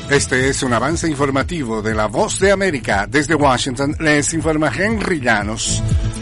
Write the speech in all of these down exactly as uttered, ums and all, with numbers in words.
Este es un avance informativo de La Voz de América. Desde Washington les informa Henry Llanos.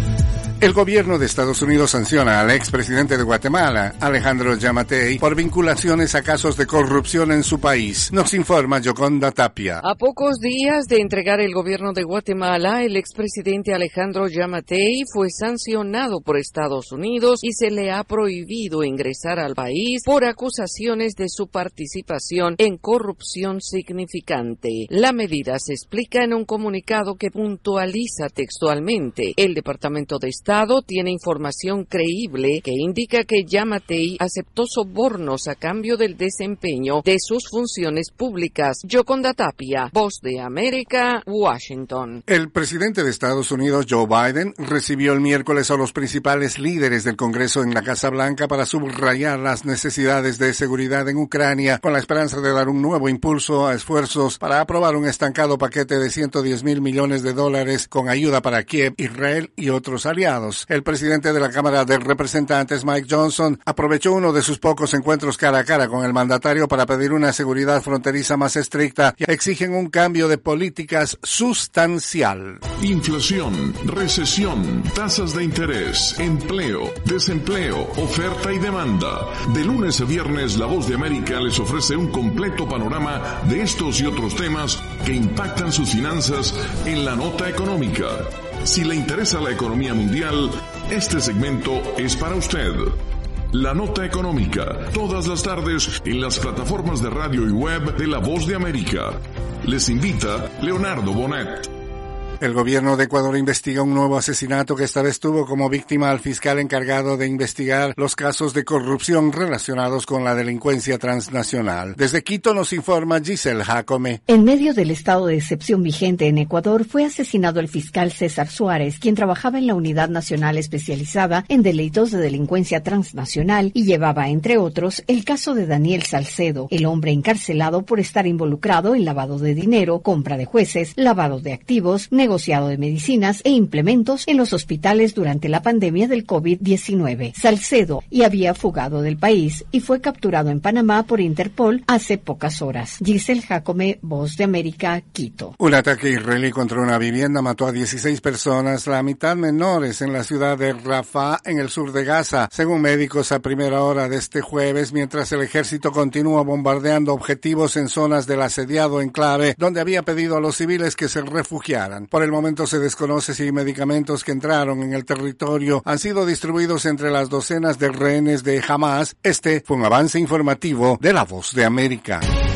El gobierno de Estados Unidos sanciona al expresidente de Guatemala, Alejandro Yamatei, por vinculaciones a casos de corrupción en su país. Nos informa Yoconda Tapia. A pocos días de entregar el gobierno de Guatemala, el expresidente Alejandro Yamatei fue sancionado por Estados Unidos y se le ha prohibido ingresar al país por acusaciones de su participación en corrupción significante. La medida se explica en un comunicado que puntualiza textualmente: el Departamento de Estado Estado tiene información creíble que indica que Yamatei aceptó sobornos a cambio del desempeño de sus funciones públicas. Yoconda Tapia, Voz de América, Washington. El presidente de Estados Unidos, Joe Biden, recibió el miércoles a los principales líderes del Congreso en la Casa Blanca para subrayar las necesidades de seguridad en Ucrania, con la esperanza de dar un nuevo impulso a esfuerzos para aprobar un estancado paquete de ciento diez mil millones de dólares con ayuda para Kiev, Israel y otros aliados. El presidente de la Cámara de Representantes, Mike Johnson, aprovechó uno de sus pocos encuentros cara a cara con el mandatario para pedir una seguridad fronteriza más estricta y exigen un cambio de políticas sustancial. Inflación, recesión, tasas de interés, empleo, desempleo, oferta y demanda. De lunes a viernes, La Voz de América les ofrece un completo panorama de estos y otros temas que impactan sus finanzas en la nota económica. Si le interesa la economía mundial, este segmento es para usted. La Nota Económica, todas las tardes en las plataformas de radio y web de La Voz de América. Les invita Leonardo Bonet. El gobierno de Ecuador investiga un nuevo asesinato que esta vez tuvo como víctima al fiscal encargado de investigar los casos de corrupción relacionados con la delincuencia transnacional. Desde Quito nos informa Giselle Jacome. En medio del estado de excepción vigente en Ecuador, fue asesinado el fiscal César Suárez, quien trabajaba en la Unidad Nacional Especializada en Delitos de Delincuencia Transnacional y llevaba, entre otros, el caso de Daniel Salcedo, el hombre encarcelado por estar involucrado en lavado de dinero, compra de jueces, lavado de activos, negociado de medicinas e implementos en los hospitales durante la pandemia del COVID diecinueve. Salcedo y había fugado del país y fue capturado en Panamá por Interpol hace pocas horas. Giselle Jacome, Voz de América, Quito. Un ataque israelí contra una vivienda mató a dieciséis personas, la mitad menores, en la ciudad de Rafah, en el sur de Gaza, según médicos a primera hora de este jueves, mientras el ejército continúa bombardeando objetivos en zonas del asediado enclave, donde había pedido a los civiles que se refugiaran. Por el momento se desconoce si medicamentos que entraron en el territorio han sido distribuidos entre las docenas de rehenes de Hamas. Este fue un avance informativo de La Voz de América.